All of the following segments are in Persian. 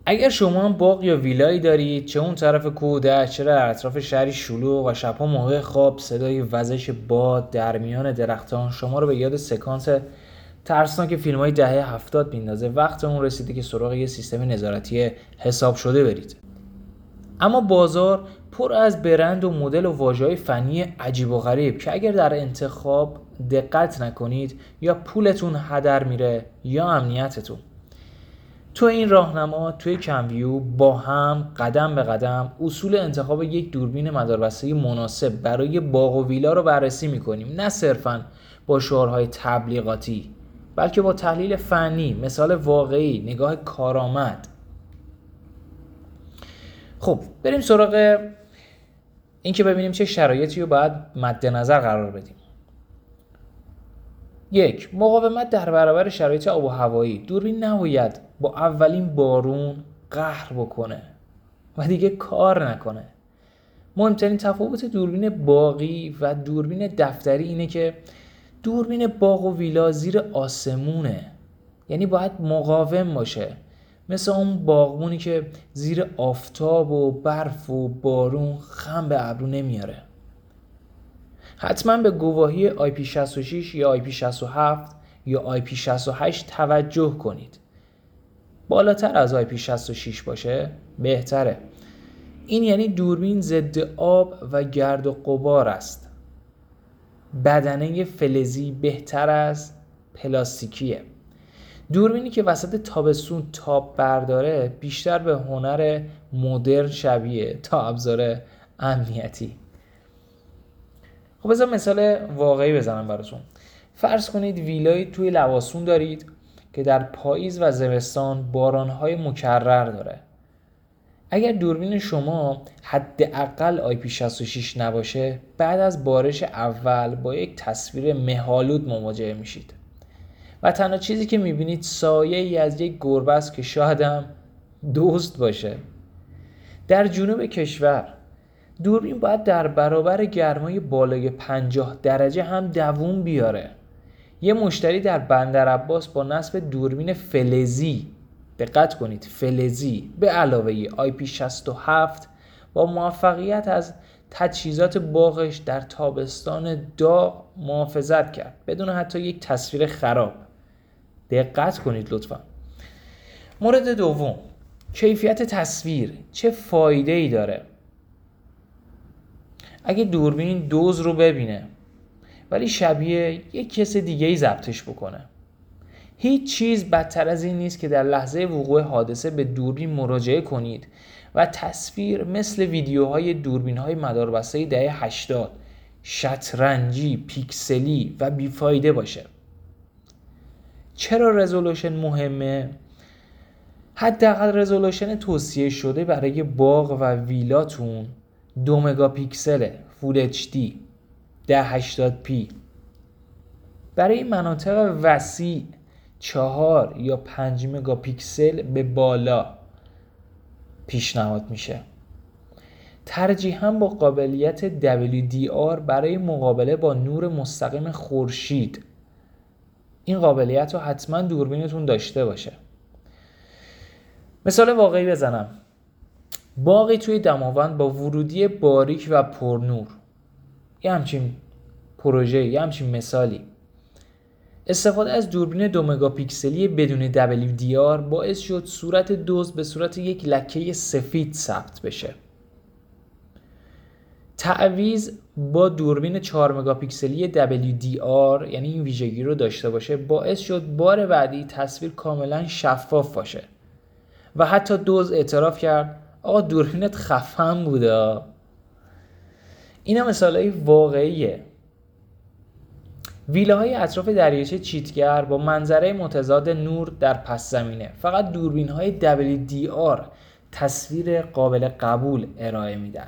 اگر شما هم باغ یا ویلایی دارید، چه اون طرف کوه، چه در اطراف شهری شلوغ و شبها موقع خواب صدای وزش باد در میان درختان شما رو به یاد سکانس ترسناک فیلم‌های دهه 70 میندازه، وقت اون رسیده که سراغ یه سیستم نظارتی حساب شده برید. اما بازار پر از برند و مدل و واژه‌های فنی عجیب و غریب که اگر در انتخاب دقت نکنید یا پولتون هدر میره یا امنیتتون. تو این راهنما توی کمویو با هم قدم به قدم اصول انتخاب یک دوربین مداربسته مناسب برای باغ و ویلا رو بررسی میکنیم، نه صرفاً با شعارهای تبلیغاتی، بلکه با تحلیل فنی، مثال واقعی، نگاه کارآمد. خب بریم سراغ این که ببینیم چه شرایطی رو باید مد نظر قرار بدیم. 1. مقاومت در برابر شرایط آب و هوایی. دوربین نباید با اولین بارون قهر بکنه و دیگه کار نکنه. مهمترین تفاوت دوربین باغی و دوربین دفتری اینه که دوربین باغ و ویلا زیر آسمونه، یعنی باید مقاوم باشه، مثل اون باغبونی که زیر آفتاب و برف و بارون خم به ابرو نمیاره. حتما به گواهی IP66 یا IP67 یا IP68 توجه کنید. بالاتر از IP66 باشه بهتره. این یعنی دوربین ضد آب و گرد و غبار است. بدنه فلزی بهتر از پلاستیکیه. دوربینی که وسط تابستون تاب برداره بیشتر به هنر مدرن شبیه تا ابزار امنیتی. خب بذار مثال واقعی بزنم براتون. فرض کنید ویلایی توی لواسون دارید که در پاییز و زمستان بارانهای مکرر داره. اگر دوربین شما حداقل IP66 نباشه، بعد از بارش اول با یک تصویر مه‌آلود مواجه میشید و تنها چیزی که میبینید سایه‌ای از یک گربه است که شاید هم دزد باشه. در جنوب کشور دوربین باید در برابر گرمای بالای 50 درجه هم دووم بیاره. یه مشتری در بندرعباس با نصب دوربین فلزی، دقت کنید فلزی، به علاوه IP67 با موفقیت از تجهیزات باغش در تابستان داغ محافظت کرد بدون حتی یک تصویر خراب. دقت کنید لطفا. مورد دوم، کیفیت تصویر چه فایده‌ای داره؟ اگه دوربین دوز رو ببینه ولی شبیه یک کس دیگه‌ای ضبطش بکنه، هیچ چیز بدتر از این نیست که در لحظه وقوع حادثه به دوربین مراجعه کنید و تصویر مثل ویدیوهای دوربین‌های مداربسته دهه 80 شطرنجی، پیکسلی و بیفایده باشه. چرا رزولوشن مهمه؟ حداقل رزولوشن توصیه شده برای باغ و ویلاتون 2 مگاپیکسل فول HD 1080p. برای مناطق وسیع 4 یا 5 مگاپیکسل به بالا پیشنهاد میشه. ترجیحاً با قابلیت WDR برای مقابله با نور مستقیم خورشید. این قابلیت رو حتما دوربینتون داشته باشه. مثال واقعی بزنم. باغی توی دماوند با ورودی باریک و پرنور. یه همچین پروژه، یه همچین مثالی. استفاده از دوربین 2 مگاپیکسلی بدون WDR باعث شد صورت دزد به صورت یک لکه سفید ثبت بشه. تعویض با دوربین 4 مگاپیکسلی WDR، یعنی این ویژگی رو داشته باشه، باعث شد بار بعدی تصویر کاملا شفاف باشه و حتی دزد اعتراف کرد آقا دوربینت خفن بوده. اینا مثالای واقعیه. ویلاهای اطراف دریاچه چیتگر با منظره متضاد نور در پس زمینه، فقط دوربین‌های WDR تصویر قابل قبول ارائه میدن.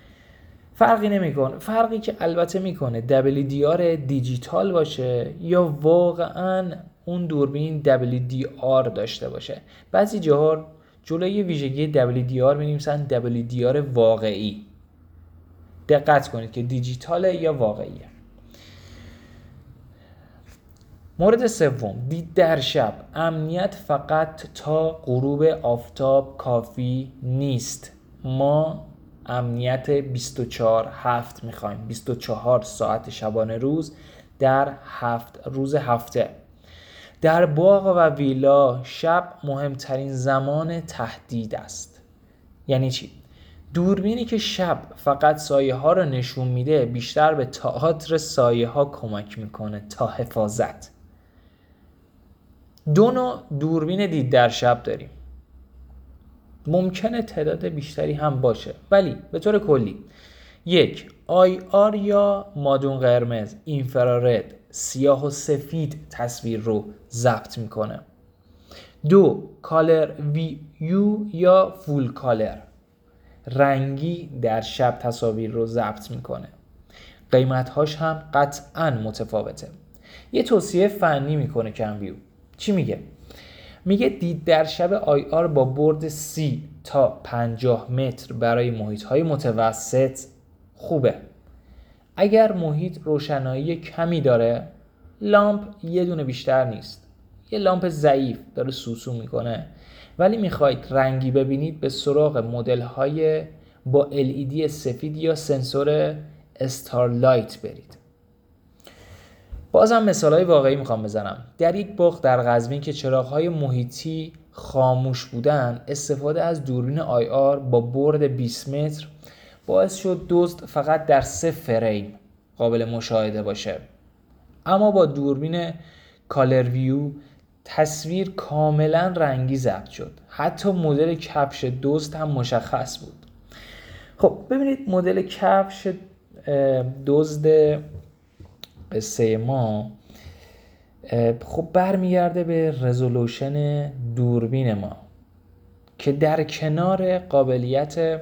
فرقی که البته میکنه WDR دیجیتال باشه یا واقعا اون دوربین WDR داشته باشه. بعضی جاها جلوی ویژگی WDR می‌نویسن WDR واقعی. دقت کنید که دیجیتاله یا واقعیه. مورد سوم، دید در شب. امنیت فقط تا غروب آفتاب کافی نیست. ما امنیت 24/7 میخوایم، 24 ساعت شبانه روز در 7 روز هفته. در باغ و ویلا شب مهمترین زمان تهدید است. یعنی چی؟ دوربینی که شب فقط سایه ها رو نشون میده بیشتر به تئاتر سایه ها کمک میکنه تا حفاظت. 2 نوع دوربین دید در شب داریم. ممکنه تعداد بیشتری هم باشه، ولی به طور کلی 1. IR یا مادون قرمز، اینفرارد، سیاه و سفید تصویر رو ضبط میکنه. 2. کالر ویو یا فول کالر، رنگی در شب تصاویر رو ضبط میکنه. قیمت‌هاش هم قطعاً متفاوته. یه توصیه فنی میکنه کمویو. چی میگه؟ میگه دید در شب IR با برد 30 تا 50 متر برای محیط‌های متوسط خوبه. اگر محیط روشنایی کمی داره، لامپ یه دونه بیشتر نیست. یه لامپ ضعیف داره سوسو میکنه، ولی میخواید رنگی ببینید به سراغ مدل‌های با LED سفید یا سنسور استارلایت برید. بازم مثالای واقعی میخوام بزنم. در یک باغ در قزوین که چراغ‌های محیطی خاموش بودن، استفاده از دوربین IR با برد 20 متر باعث شد دزد فقط در 3 فریم قابل مشاهده باشه. اما با دوربین کالر ویو تصویر کاملا رنگی ضبط شد. حتی مدل کفش دزد هم مشخص بود. خب ببینید مدل کفش دزد قصه ما خب برمیگرده به رزولوشن دوربین ما که در کنار قابلیت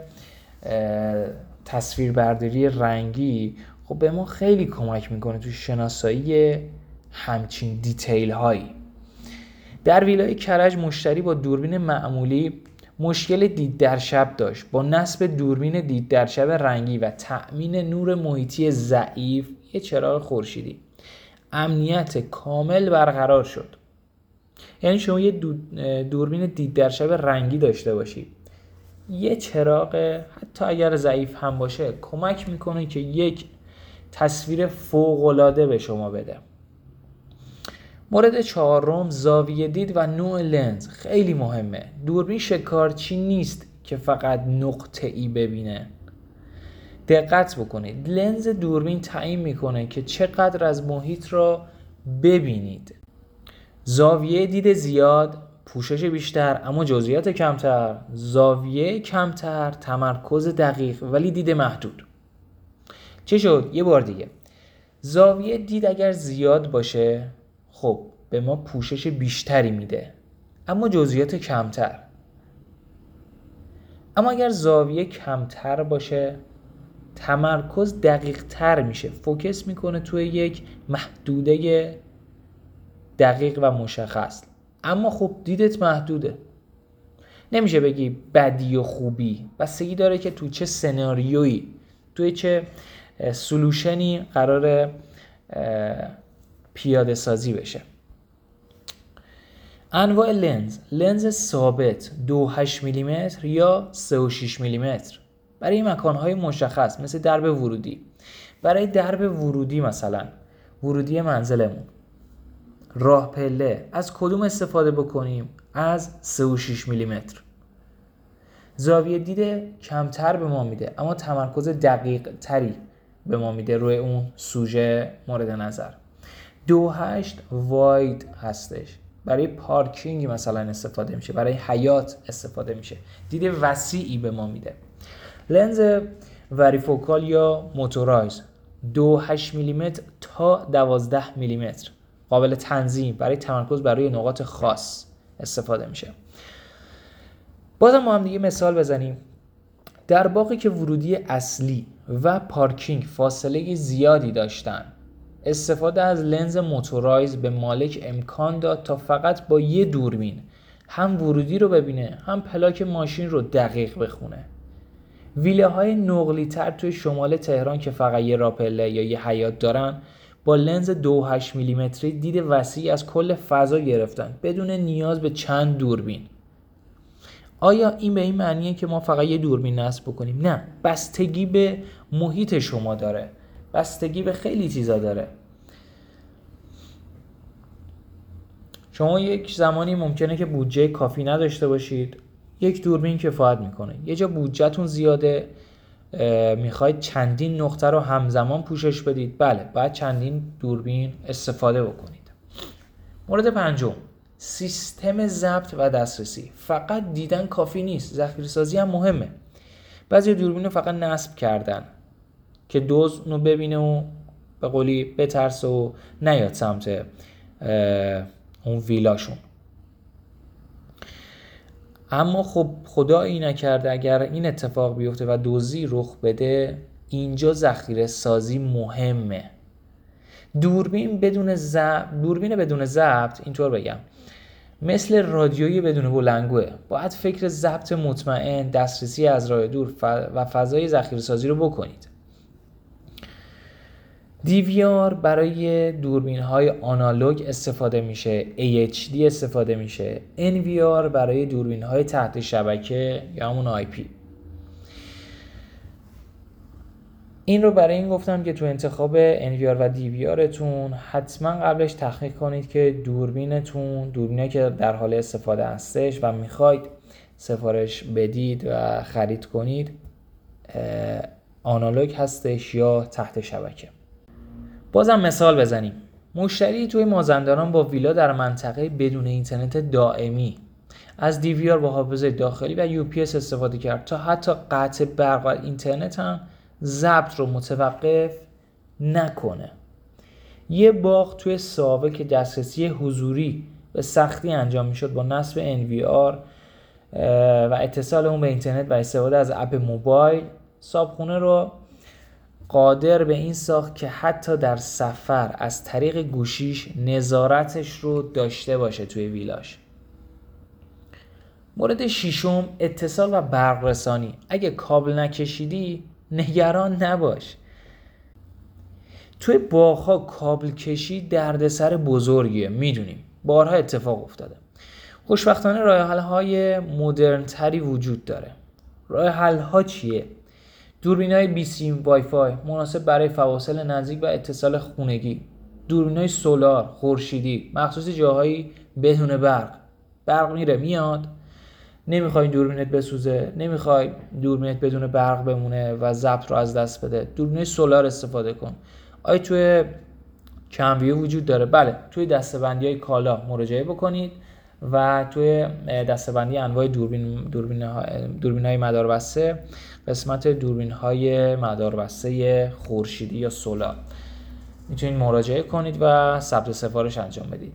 تصویربرداری رنگی خب به ما خیلی کمک میکنه تو شناسایی همچین دیتیل هایی. در ویلای کرج مشتری با دوربین معمولی مشکل دید در شب داشت. با نصب دوربین دید در شب رنگی و تأمین نور محیطی ضعیف، یه چراغ خورشیدی، امنیت کامل برقرار شد. یعنی شما یه دوربین دید در شب رنگی داشته باشید، یه چراغ حتی اگر ضعیف هم باشه کمک میکنه که یک تصویر فوق‌العاده به شما بده. مورد 4، زاویه دید و نوع لنز خیلی مهمه. دوربین شکارچی نیست که فقط نقطه‌ای ببینه. دقت بکنید، لنز دوربین تعیین میکنه که چقدر از محیط را ببینید. زاویه دید زیاد، پوشش بیشتر اما جزئیات کمتر. زاویه کمتر، تمرکز دقیق ولی دید محدود. چه شد؟ یه بار دیگه، زاویه دید اگر زیاد باشه خب به ما پوشش بیشتری میده اما جزئیات کمتر. اما اگر زاویه کمتر باشه تمرکز دقیق تر میشه، فوکس میکنه توی یک محدوده دقیق و مشخص. اما خب دیدت محدوده، نمیشه بگی بدی و خوبی، بستگی داره که تو چه سناریویی، توی چه سولوشنی قراره پیاده سازی بشه. انواع لنز ثابت 2.8 میلیمتر یا 3.6 میلیمتر برای مکانهای مشخص مثل درب ورودی. برای درب ورودی مثلا ورودی منزلمون، راه پله، از کدوم استفاده بکنیم؟ از 3.6 میلیمتر. زاویه دید کمتر به ما میده اما تمرکز دقیق تری به ما میده روی اون سوژه مورد نظر. 2.8 واید هستش، برای پارکینگ مثلا استفاده میشه، برای حیاط استفاده میشه، دید وسیعی به ما میده. لنز وریفوکال یا موتورایز 2.8 میلیمتر تا 12 میلیمتر قابل تنظیم، برای تمرکز برای نقاط خاص استفاده میشه. بازم ما هم دیگه مثال بزنیم. در باغی که ورودی اصلی و پارکینگ فاصله زیادی داشتن، استفاده از لنز موتورایز به مالک امکان داد تا فقط با یه دوربین هم ورودی رو ببینه هم پلاک ماشین رو دقیق بخونه. ویله های نقلی تر توی شمال تهران که فقط یه راپله یا یه حیاط دارن با لنز 2.8 میلیمتری دید وسیعی از کل فضا گرفتن بدون نیاز به چند دوربین. آیا این به این معنیه که ما فقط یه دوربین نصب بکنیم؟ نه، بستگی به محیط شما داره، بستگی به خیلی چیزا داره. شما یک زمانی ممکنه که بودجه کافی نداشته باشید، یک دوربین کفایت میکنه. یه جا بودجهتون زیاده، میخواید چندین نقطه رو همزمان پوشش بدید، بله باید چندین دوربین استفاده بکنید. مورد پنجم، سیستم ضبط و دسترسی. فقط دیدن کافی نیست، ذخیره‌سازی هم مهمه. بعضی دوربین رو فقط نصب کردن که دزد رو ببینه و به قولی بترسه و نیاد سمت اون ویلاشون. اما خب خدایی نکرده اگر این اتفاق بیفته و دزدی رخ بده، اینجا ذخیره سازی مهمه. دوربین بدون ضبط، اینطور بگم، مثل رادیویی بدون بلندگوه. باید فکر ضبط مطمئن، دسترسی از راه دور و فضای ذخیره سازی رو بکنید. DVR برای دوربین های آنالوگ استفاده میشه، AHD استفاده میشه، NVR برای دوربین های تحت شبکه یا همون IP. این رو برای این گفتم که تو انتخاب NVR و DVR تون حتما قبلش تحقیق کنید که دوربینی که در حال استفاده هستش و میخواید سفارش بدید و خرید کنید آنالوگ هستش یا تحت شبکه. بازم مثال بزنیم. مشتری توی مازندران با ویلا در منطقه بدون اینترنت دائمی از DVR با حافظه داخلی و UPS استفاده کرد تا حتی قطع برق و اینترنت هم ضبط رو متوقف نکنه. یه باغ توی ساوه که دسترسی حضوری به سختی انجام میشد با نصب NVR و اتصال اون به اینترنت و استفاده از اپ موبایل، صاحبخونه رو قادر به این ساخت که حتی در سفر از طریق گوشیش نظارتش رو داشته باشه توی ویلاش. مورد ششم، اتصال و برق رسانی. اگه کابل نکشیدی نگران نباش. توی باغ‌ها کابل کشی دردسر بزرگیه، میدونیم، بارها اتفاق افتاده. خوشبختانه راه حل‌های مدرن تری وجود داره. راه حل‌ها چیه؟ دوربین‌های بی سیم وای فای مناسب برای فواصل نزدیک و اتصال خونگی. دوربین‌های سولار خورشیدی مخصوص جاهایی بدون برق میره میاد، نمیخوای دوربینت بسوزه، نمیخوای دوربینت بدون برق بمونه و ضبط رو از دست بده، دوربین‌های سولار استفاده کن. آیا توی کمبیو وجود داره؟ بله، توی دسته‌بندی‌های کالا مراجعه بکنید و توی دسته‌بندی انواع دوربین‌های مداربسته، قسمت دوربین‌های مداربسته خورشیدی یا سولار میتونید مراجعه کنید و ثبت سفارش انجام بدید.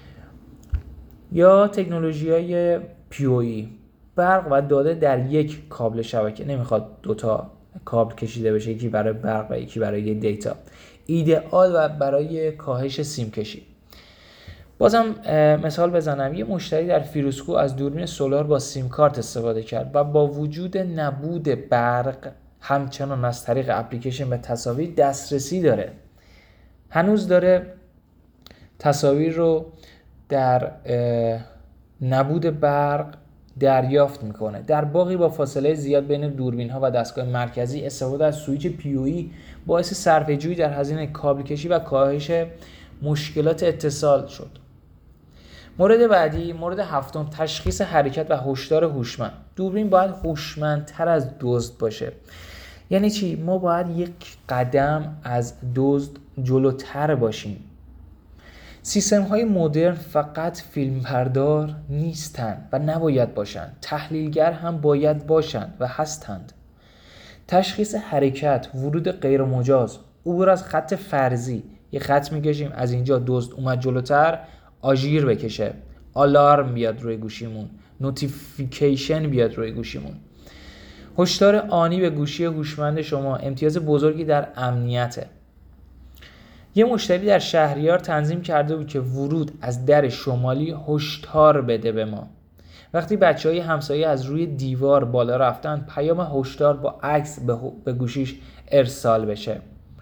یا تکنولوژی‌های PoE، برق و داده در یک کابل شبکه، نمیخواد دوتا کابل کشیده بشه، یکی برای برق و یکی برای دیتا. ایدئال و برای کاهش سیم کشی. بازم مثال بزنم، یه مشتری در فیروزکو از دوربین سولار با سیم کارت استفاده کرد و با وجود نبود برق همچنان از طریق اپلیکیشن به تصاویر دسترسی داره. هنوز داره تصاویر رو در نبود برق دریافت میکنه. در باغی با فاصله زیاد بین دوربین ها و دستگاه مرکزی استفاده از سویچ PoE باعث صرفه‌جویی در هزینه کابل کشی و کاهش مشکلات اتصال شد. مورد بعدی، مورد هفتم، تشخیص حرکت و هشدار هوشمند. دوربین باید هوشمندتر از دزد باشه. یعنی چی؟ ما باید یک قدم از دزد جلوتر باشیم. سیستم‌های مدرن فقط فیلمبردار نیستند و نباید باشند. تحلیلگر هم باید باشند و هستند. تشخیص حرکت، ورود غیر مجاز، عبور از خط فرضی. یه خط می‌کشیم، از اینجا دزد اومد جلوتر، آژیر بکشه، آلارم بیاد روی گوشیمون، نوتیفیکیشن بیاد روی گوشیمون. هشدار آنی به گوشی هوشمند شما امتیاز بزرگی در امنیته. یه مشتری در شهریار تنظیم کرده بود که ورود از در شمالی هشدار بده به ما. وقتی بچه‌های همسایه از روی دیوار بالا رفتن، پیام هشدار با عکس به گوشیش ارسال بشه.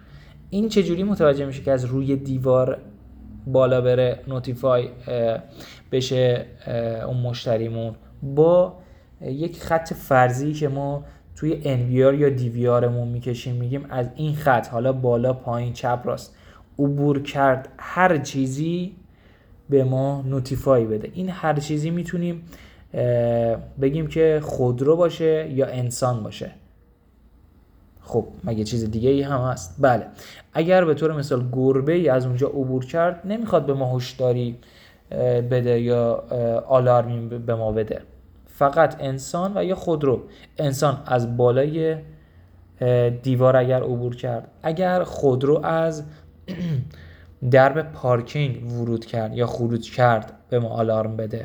این چجوری متوجه میشه که از روی دیوار بالا بره نوتیفای بشه اون مشتریمون؟ با یک خط فرضی که ما توی NVR یا DVRمون میکشیم، میگیم از این خط، حالا بالا پایین چپ راست، عبور کرد هر چیزی به ما نوتیفای بده. این هر چیزی میتونیم بگیم که خودرو باشه یا انسان باشه. خب مگه چیز دیگه ای هم هست؟ بله. اگر به طور مثال گربه ای از اونجا عبور کرد، نمیخواد به ما هشداری بده یا آلارمی به ما بده. فقط انسان و یا خودرو. انسان از بالای دیوار اگر عبور کرد، اگر خودرو از درب پارکینگ ورود کرد یا خروج کرد، به ما آلارم بده.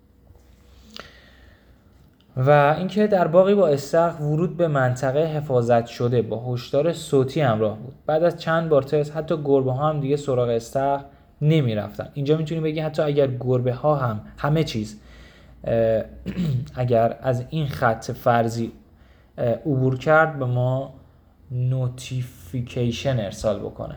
و اینکه در باغی با استخر ورود به منطقه حفاظت شده با هشدار صوتی همراه بود. بعد از چند بار تست حتی گربه ها هم دیگه سراغ استخر نمی رفتن. اینجا میتونیم بگیم حتی اگر گربه ها هم همه چیز اگر از این خط فرضی عبور کرد، به ما نوتیفیکیشن ارسال بکنه.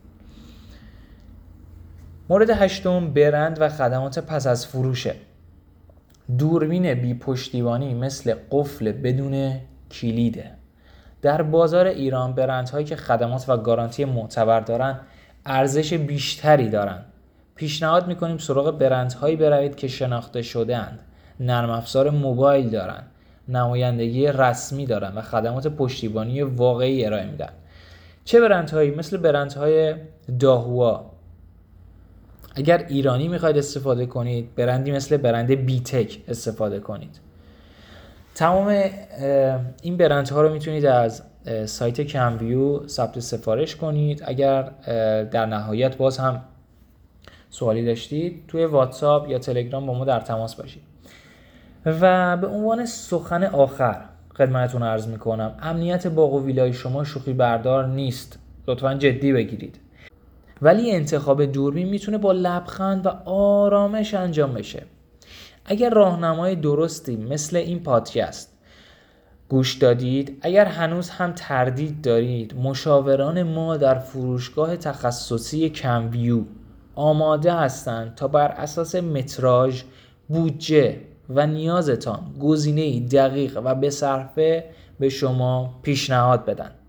مورد هشتم برند و خدمات پس از فروشه. دوربین بی پشتیبانی مثل قفل بدون کلیده. در بازار ایران برندهایی که خدمات و گارانتی معتبر دارن ارزش بیشتری دارن. پیشنهاد میکنیم سراغ برندهایی بروید که شناخته شده‌اند، نرم افزار موبایل دارن، نمایندگی رسمی دارن و خدمات پشتیبانی واقعی ارائه میدن. چه برندهایی؟ مثل برندهای داهوا. اگر ایرانی میخواید استفاده کنید، برندی مثل برند بیتک استفاده کنید. تمام این برندها رو میتونید از سایت کمویو ثبت سفارش کنید. اگر در نهایت باز هم سوالی داشتید، توی واتساپ یا تلگرام با ما در تماس باشید. و به عنوان سخن آخر خدمتتون عرض میکنم، امنیت باغ و ویلای شما شوخی بردار نیست. لطفاً جدی بگیرید. ولی انتخاب دوربین میتونه با لبخند و آرامش انجام بشه. اگر راهنمای درستی مثل این پادکست گوش دادید، اگر هنوز هم تردید دارید، مشاوران ما در فروشگاه تخصصی کمویو آماده هستند تا بر اساس متراژ، بودجه و نیازتان گزینه‌ای دقیق و به‌صرفه به شما پیشنهاد بدن.